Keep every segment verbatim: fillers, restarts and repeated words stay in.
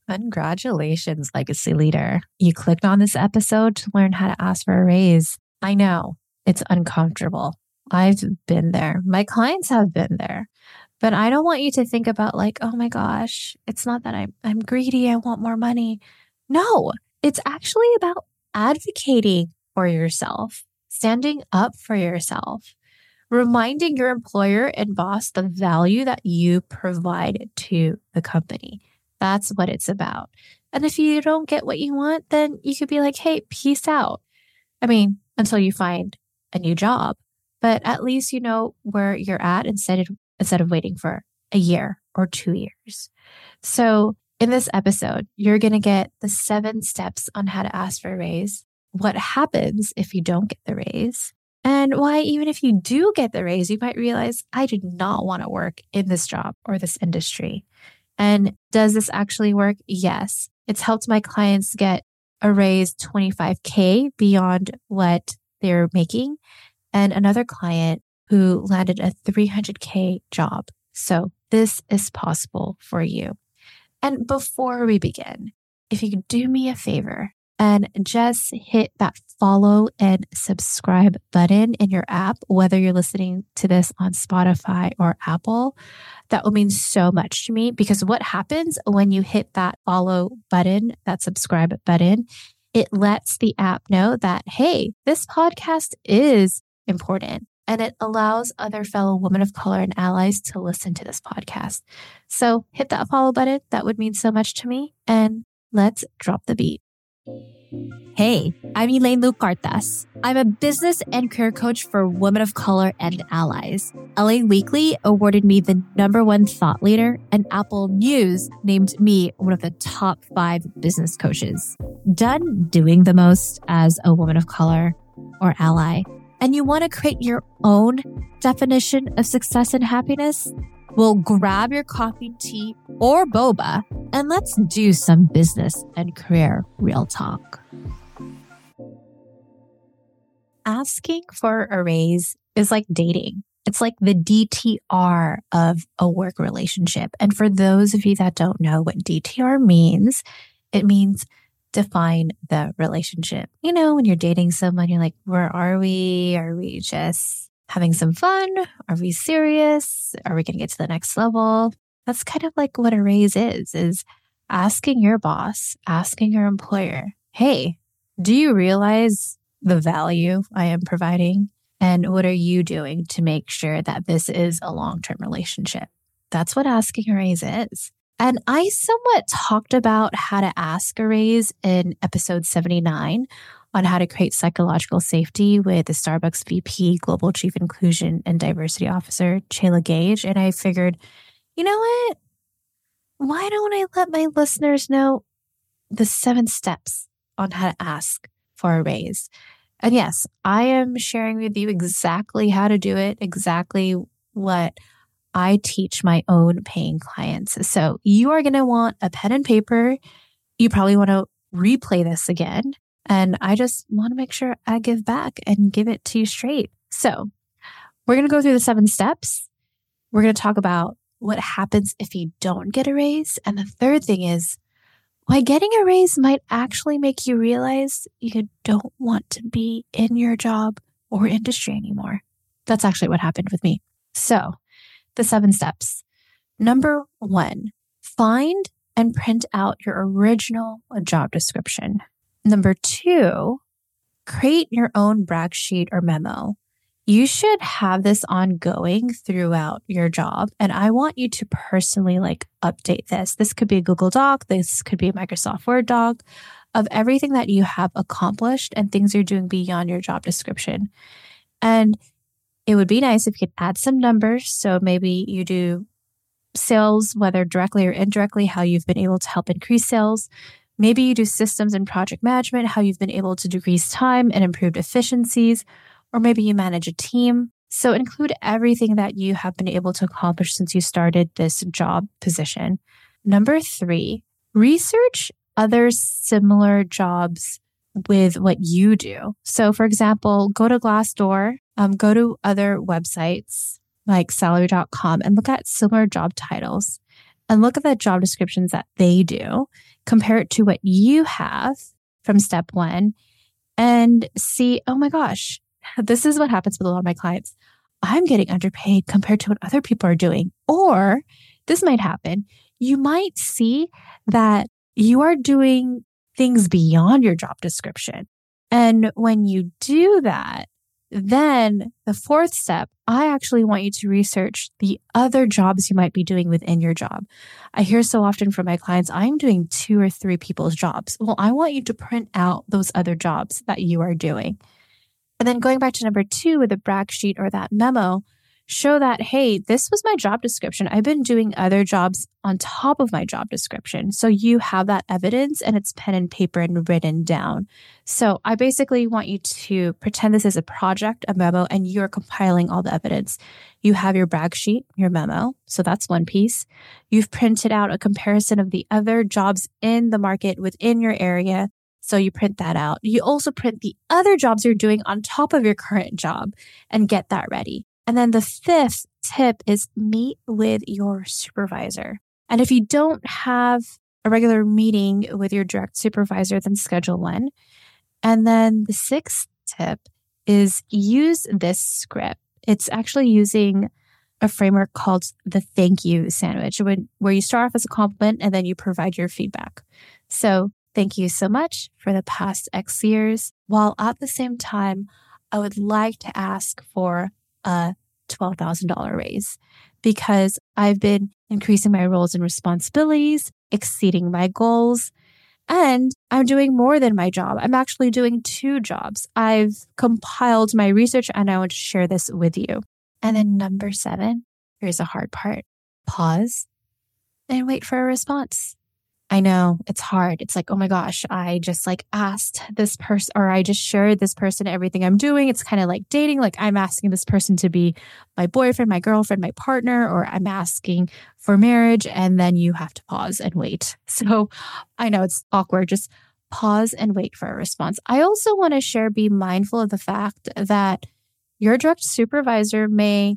Congratulations, legacy leader. You clicked on this episode to learn how to ask for a raise. I know it's uncomfortable. I've been there. My clients have been there. But I don't want you to think about like, oh my gosh, it's not that I'm I'm greedy, I want more money. No, it's actually about advocating for yourself, standing up for yourself, reminding your employer and boss the value that you provide to the company. That's what it's about. And if you don't get what you want, then you could be like, hey, peace out. I mean, until you find a new job. But at least you know where you're at instead of, instead of waiting for a year or two years. So in this episode, you're going to get the seven steps on how to ask for a raise, what happens if you don't get the raise, and why even if you do get the raise, you might realize, I do not want to work in this job or this industry. And does this actually work? Yes. It's helped my clients get a raise twenty-five K beyond what they're making, and another client who landed a three hundred K job. So this is possible for you. And before we begin, if you could do me a favor and just hit that follow and subscribe button in your app, whether you're listening to this on Spotify or Apple, that will mean so much to me, because what happens when you hit that follow button, that subscribe button, it lets the app know that, hey, this podcast is important, and it allows other fellow women of color and allies to listen to this podcast. So hit that follow button. That would mean so much to me. And let's drop the beat. Hey, I'm Elaine Lucartas. I'm a business and career coach for women of color and allies. L A Weekly awarded me the number one thought leader, and Apple News named me one of the top five business coaches. Done doing the most as a woman of color or ally, and you want to create your own definition of success and happiness? Well, grab your coffee, tea, or boba, and let's do some business and career real talk. Asking for a raise is like dating. It's like the D T R of a work relationship. And for those of you that don't know what D T R means, it means define the relationship. You know, when you're dating someone, you're like, where are we? Are we just having some fun? Are we serious? Are we going to get to the next level? That's kind of like what a raise is, is asking your boss, asking your employer, hey, do you realize the value I am providing? And what are you doing to make sure that this is a long-term relationship? That's what asking a raise is. And I somewhat talked about how to ask a raise in episode seventy-nine on how to create psychological safety with the Starbucks V P, Global Chief Inclusion and Diversity Officer, Chayla Gage. And I figured, you know what? Why don't I let my listeners know the seven steps on how to ask for a raise? And yes, I am sharing with you exactly how to do it, exactly what I teach my own paying clients. So you are going to want a pen and paper. You probably want to replay this again. And I just want to make sure I give back and give it to you straight. So we're going to go through the seven steps. We're going to talk about what happens if you don't get a raise. And the third thing is why getting a raise might actually make you realize you don't want to be in your job or industry anymore. That's actually what happened with me. So the seven steps. Number one, find and print out your original job description. Number two, create your own brag sheet or memo. You should have this ongoing throughout your job. And I want you to personally like update this. This could be a Google Doc. This could be a Microsoft Word doc of everything that you have accomplished and things you're doing beyond your job description. And it would be nice if you could add some numbers. So maybe you do sales, whether directly or indirectly, how you've been able to help increase sales. Maybe you do systems and project management, how you've been able to decrease time and improve efficiencies. Or maybe you manage a team. So include everything that you have been able to accomplish since you started this job position. Number three, research other similar jobs with what you do. So for example, go to Glassdoor, um, go to other websites like salary dot com and look at similar job titles and look at the job descriptions that they do. compare it to what you have from step one, and see, oh my gosh, this is what happens with a lot of my clients. I'm getting underpaid compared to what other people are doing. Or this might happen. You might see that you are doing things beyond your job description. And when you do that, then the fourth step, I actually want you to research the other jobs you might be doing within your job. I hear so often from my clients, I'm doing two or three people's jobs. Well, I want you to print out those other jobs that you are doing. And then going back to number two with the brag sheet or that memo, show that, hey, this was my job description. I've been doing other jobs on top of my job description. So you have that evidence and it's pen and paper and written down. So I basically want you to pretend this is a project, a memo, and you're compiling all the evidence. You have your brag sheet, your memo. So that's one piece. You've printed out a comparison of the other jobs in the market within your area. So you print that out. You also print the other jobs you're doing on top of your current job and get that ready. And then the fifth tip is meet with your supervisor. And if you don't have a regular meeting with your direct supervisor, then schedule one. And then the sixth tip is use this script. It's actually using a framework called the thank you sandwich, when, where you start off as a compliment and then you provide your feedback. So thank you so much for the past X years, while at the same time, I would like to ask for a twelve thousand dollars raise because I've been increasing my roles and responsibilities, exceeding my goals, and I'm doing more than my job. I'm actually doing two jobs. I've compiled my research and I want to share this with you. And then number seven, here's the hard part. Pause and wait for a response. I know it's hard. It's like, oh my gosh, I just like asked this person, or I just shared this person everything I'm doing. It's kind of like dating. Like I'm asking this person to be my boyfriend, my girlfriend, my partner, or I'm asking for marriage. And then you have to pause and wait. So I know it's awkward. Just pause and wait for a response. I also want to share, be mindful of the fact that your direct supervisor may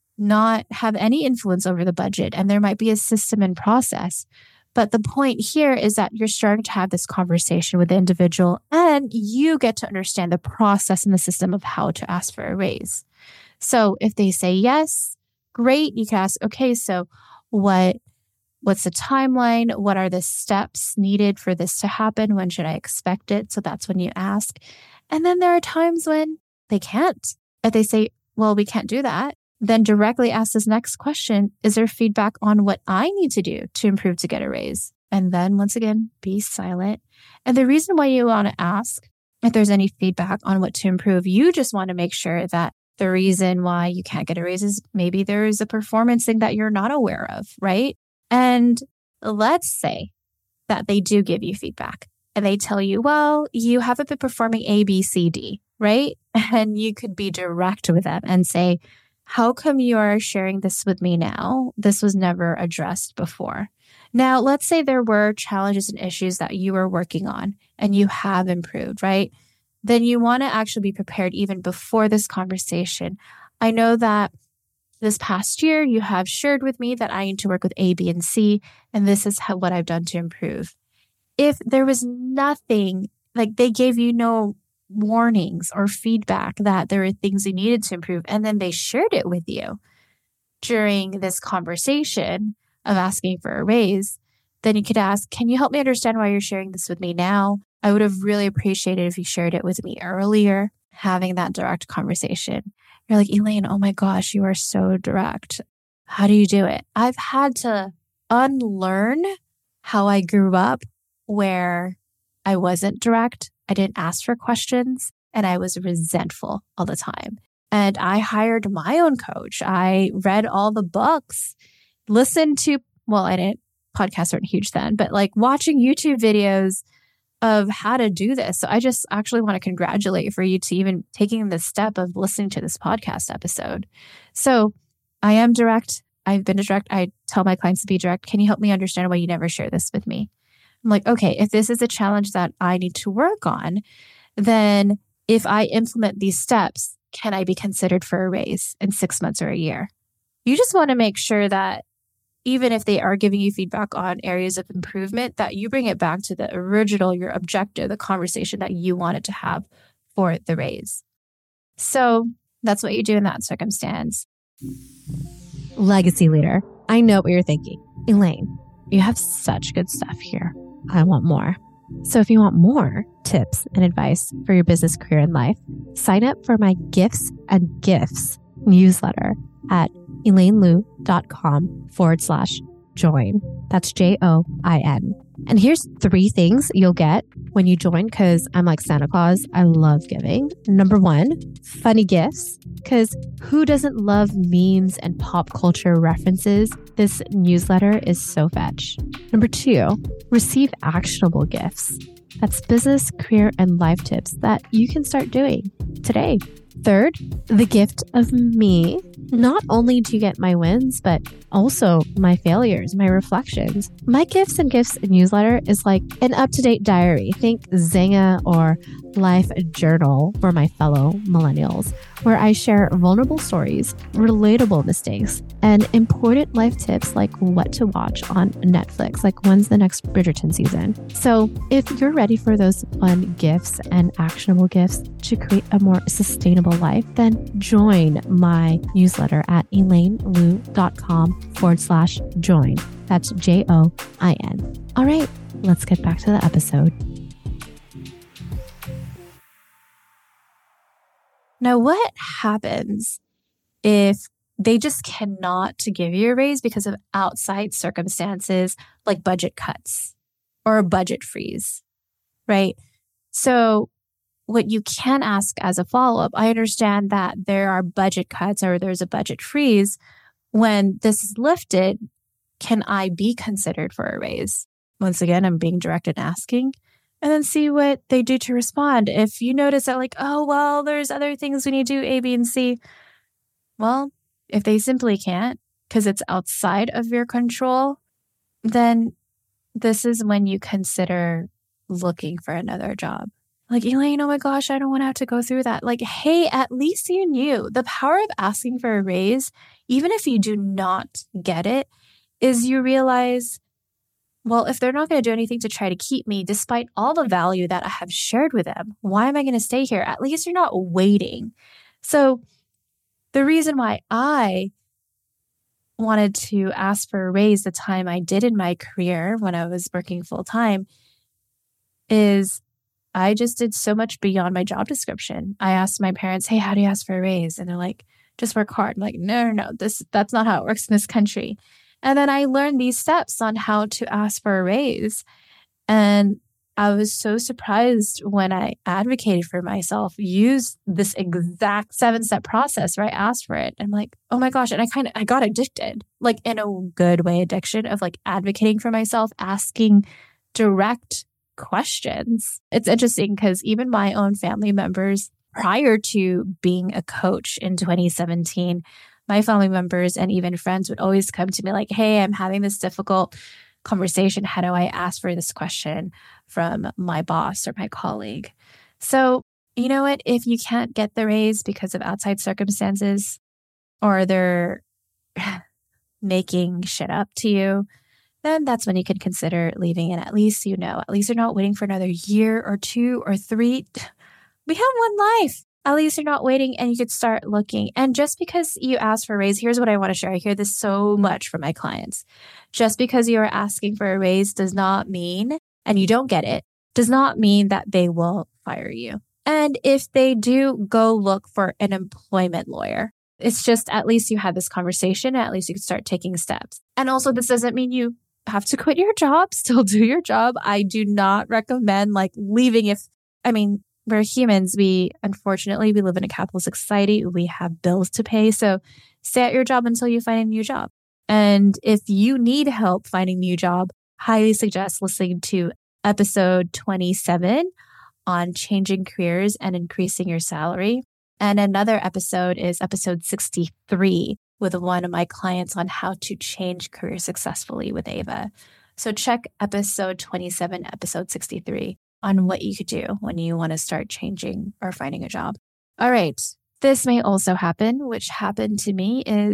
not have any influence over the budget, and there might be a system and process. But the point here is that you're starting to have this conversation with the individual and you get to understand the process and the system of how to ask for a raise. So if they say yes, great. You can ask, okay, so what, what's the timeline? What are the steps needed for this to happen? When should I expect it? So that's when you ask. And then there are times when they can't. If they say, well, we can't do that, then directly ask this next question. Is there feedback on what I need to do to improve to get a raise? And then once again, be silent. And the reason why you want to ask if there's any feedback on what to improve, you just want to make sure that the reason why you can't get a raise is maybe there is a performance thing that you're not aware of, right? And let's say that they do give you feedback and they tell you, well, you haven't been performing A, B, C, D, right? And you could be direct with them and say, how come you are sharing this with me now? This was never addressed before. Now, let's say there were challenges and issues that you were working on and you have improved, right? Then you want to actually be prepared even before this conversation. I know that this past year, you have shared with me that I need to work with A, B, and C, and this is how, what I've done to improve. If there was nothing, like they gave you no warnings or feedback that there are things you needed to improve, and then they shared it with you during this conversation of asking for a raise, then you could ask, can you help me understand why you're sharing this with me now? I would have really appreciated if you shared it with me earlier, having that direct conversation. You're like, Elaine, oh my gosh, you are so direct. How do you do it? I've had to unlearn how I grew up where I wasn't direct. I didn't ask for questions and I was resentful all the time. And I hired my own coach. I read all the books, listened to, well, I didn't, podcasts weren't huge then, but like watching YouTube videos of how to do this. So I just actually want to congratulate for you to even taking the step of listening to this podcast episode. So I am direct. I've been direct. I tell my clients to be direct. Can you help me understand why you never share this with me? I'm like, okay, if this is a challenge that I need to work on, then if I implement these steps, can I be considered for a raise in six months or a year? You just want to make sure that even if they are giving you feedback on areas of improvement, that you bring it back to the original, your objective, the conversation that you wanted to have for the raise. So that's what you do in that circumstance. Legacy leader, I know what you're thinking. Elaine, you have such good stuff here. I want more. So if you want more tips and advice for your business, career, and life, sign up for my Gifts and Gifts newsletter at elainelu.com forward slash join. That's J O I N. And here's three things you'll get when you join, because I'm like Santa Claus. I love giving. Number one, funny gifts, because who doesn't love memes and pop culture references? This newsletter is so fetch. Number two, receive actionable gifts. That's business, career, and life tips that you can start doing today. Third, the gift of me. Not only do you get my wins, but also my failures, my reflections. My Gifts and Gifts newsletter is like an up-to-date diary. Think Zynga or Life Journal for my fellow millennials, where I share vulnerable stories, relatable mistakes, and important life tips like what to watch on Netflix, like when's the next Bridgerton season. So if you're ready for those fun gifts and actionable gifts to create a more sustainable life, then join my newsletter at elainelu.com forward slash join. That's J O I N. All right, let's get back to the episode. Now, what happens if they just cannot to give you a raise because of outside circumstances like budget cuts or a budget freeze, right? So what you can ask as a follow-up, I understand that there are budget cuts or there's a budget freeze. When this is lifted, can I be considered for a raise? Once again, I'm being direct and asking. And then see what they do to respond. If you notice that like, oh, well, there's other things we need to do, A, B, and C. Well, if they simply can't because it's outside of your control, then this is when you consider looking for another job. Like, Elaine, oh my gosh, I don't want to have to go through that. Like, hey, at least you knew the power of asking for a raise, even if you do not get it, is you realize, well, if they're not going to do anything to try to keep me, despite all the value that I have shared with them, why am I going to stay here? At least you're not waiting. So the reason why I wanted to ask for a raise the time I did in my career when I was working full time is I just did so much beyond my job description. I asked my parents, hey, how do you ask for a raise? And they're like, just work hard. I'm like, no, no, no, this, that's not how it works in this country. And then I learned these steps on how to ask for a raise. And I was so surprised when I advocated for myself, used this exact seven-step process where I asked for it. I'm like, oh my gosh. And I kind of, I got addicted, like in a good way, addiction of like advocating for myself, asking direct questions. It's interesting because even my own family members, prior to being a coach in twenty seventeen, my family members and even friends would always come to me like, hey, I'm having this difficult conversation. How do I ask for this question from my boss or my colleague? So, you know what? If you can't get the raise because of outside circumstances or they're making shit up to you, then that's when you can consider leaving. And at least you know, at least you're not waiting for another year or two or three. We have one life. At least you're not waiting and you could start looking. And just because you ask for a raise, here's what I want to share. I hear this so much from my clients. Just because you are asking for a raise does not mean, and you don't get it, does not mean that they will fire you. And if they do, go look for an employment lawyer. It's just at least you had this conversation. At least you can start taking steps. And also, this doesn't mean you have to quit your job, still do your job. I do not recommend like leaving if, I mean, we're humans. We, unfortunately, we live in a capitalist society. We have bills to pay. So stay at your job until you find a new job. And if you need help finding a new job, highly suggest listening to episode twenty-seven on changing careers and increasing your salary. And another episode is episode sixty-three with one of my clients on how to change careers successfully with Ava. So check episode twenty-seven, episode sixty-three on what you could do when you want to start changing or finding a job. All right. This may also happen, which happened to me is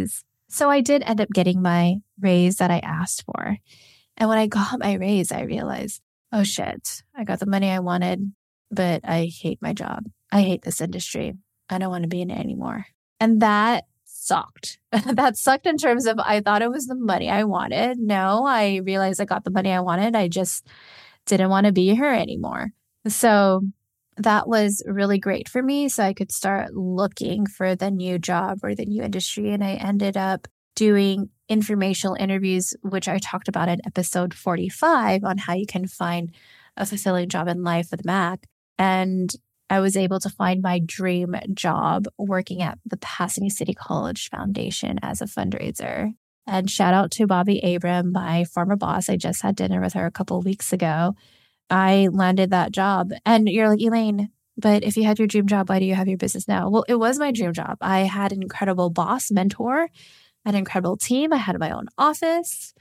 So I did end up getting my raise that I asked for. And when I got my raise, I realized, oh shit, I got the money I wanted, but I hate my job. I hate this industry. I don't want to be in it anymore. And that sucked. That sucked in terms of I thought it was the money I wanted. No, I realized I got the money I wanted. I just didn't want to be here anymore. So that was really great for me. So I could start looking for the new job or the new industry. And I ended up doing informational interviews, which I talked about in episode forty-five on how you can find a fulfilling job in life with Mac. And I was able to find my dream job working at the Pasadena City College Foundation as a fundraiser. And shout out to Bobby Abram, my former boss. I just had dinner with her a couple of weeks ago. I landed that job. And you're like, Elaine, but if you had your dream job, why do you have your business now? Well, it was my dream job. I had an incredible boss, mentor, an incredible team. I had my own office.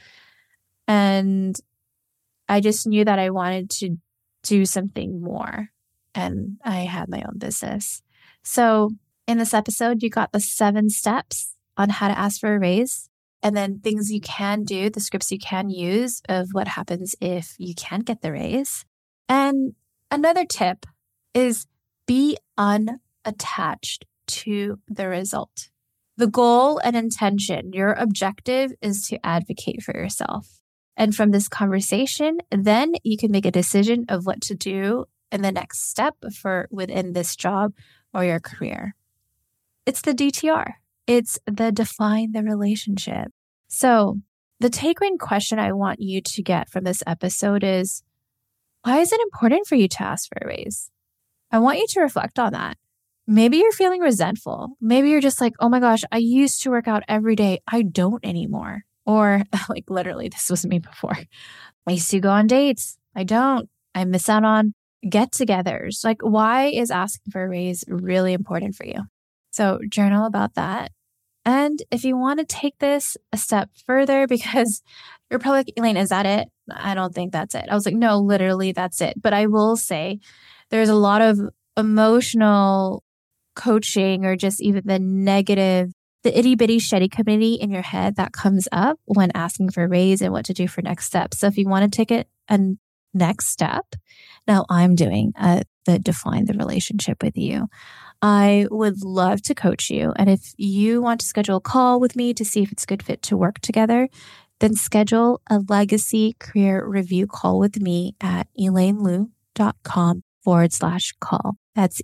And I just knew that I wanted to do something more. And I had my own business. So in this episode, you got the seven steps on how to ask for a raise, and then things you can do, the scripts you can use of what happens if you can't get the raise. And another tip is be unattached to the result. The goal and intention, your objective is to advocate for yourself. And from this conversation, then you can make a decision of what to do in the next step for within this job or your career. It's the D T R. It's the define the relationship. So the take-home question I want you to get from this episode is, why is it important for you to ask for a raise? I want you to reflect on that. Maybe you're feeling resentful. Maybe you're just like, oh my gosh, I used to work out every day. I don't anymore. Or like literally, this was me before. I used to go on dates. I don't. I miss out on get-togethers. Like, why is asking for a raise really important for you? So journal about that. And if you want to take this a step further, because you're probably like, Elaine, is that it? I don't think that's it. I was like, no, literally, that's it. But I will say there's a lot of emotional coaching or just even the negative, the itty bitty shitty committee in your head that comes up when asking for a raise and what to do for next steps. So if you want to take it a next step, now I'm doing uh, the define the relationship with you. I would love to coach you. And if you want to schedule a call with me to see if it's a good fit to work together, then schedule a legacy career review call with me at elainelou.com forward slash call. That's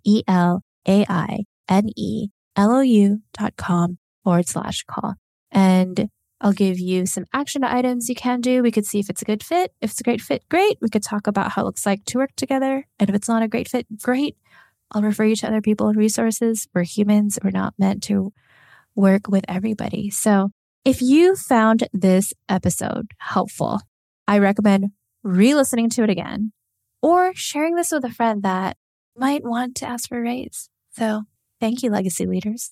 E-L-A-I-N-E-L-O-U dot com forward slash call. And I'll give you some action items you can do. We could see if it's a good fit. If it's a great fit, great. We could talk about how it looks like to work together. And if it's not a great fit, great. I'll refer you to other people and resources. We're humans. We're not meant to work with everybody. So if you found this episode helpful, I recommend re-listening to it again or sharing this with a friend that might want to ask for a raise. So thank you, legacy leaders.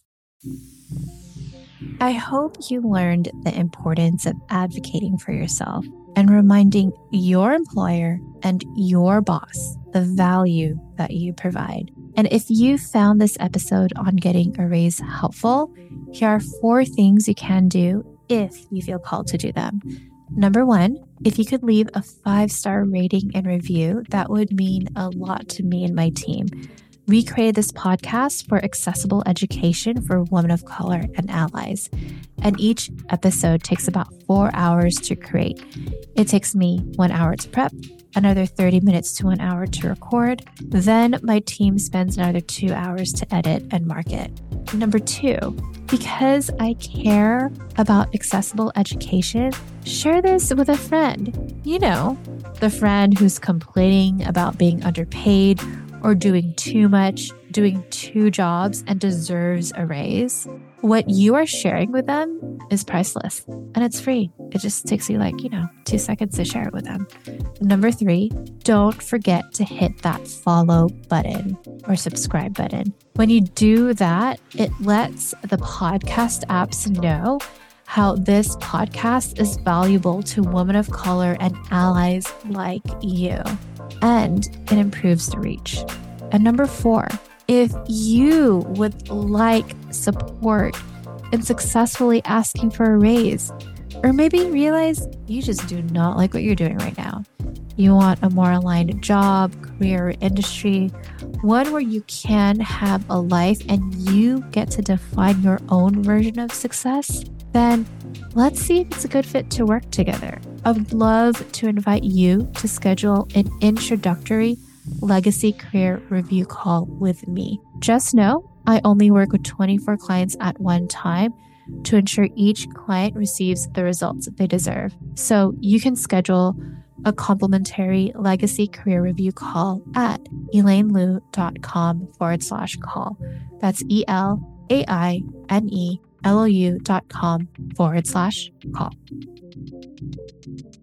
I hope you learned the importance of advocating for yourself and reminding your employer and your boss the value that you provide. And if you found this episode on getting a raise helpful, here are four things you can do if you feel called to do them. Number one, if you could leave a five-star rating and review, that would mean a lot to me and my team. We created this podcast for accessible education for women of color and allies. And each episode takes about four hours to create. It takes me one hour to prep, another thirty minutes to one hour to record. Then my team spends another two hours to edit and market. Number two, because I care about accessible education, share this with a friend. You know, the friend who's complaining about being underpaid or doing too much, doing two jobs, and deserves a raise. What you are sharing with them is priceless and it's free. It just takes you like, you know, two seconds to share it with them. Number three, don't forget to hit that follow button or subscribe button. When you do that, it lets the podcast apps know how this podcast is valuable to women of color and allies like you. And it improves the reach. And number four, if you would like support in successfully asking for a raise. Or maybe you realize you just do not like what you're doing right now. You want a more aligned job, career, or industry, one where you can have a life and you get to define your own version of success. Then let's see if it's a good fit to work together. I would love to invite you to schedule an introductory Legacy Career Review call with me. Just know I only work with twenty-four clients at one time to ensure each client receives the results they deserve. So you can schedule a complimentary Legacy Career Review call at elainelou.com forward slash call. That's E L A I N E L O U dot com forward slash call.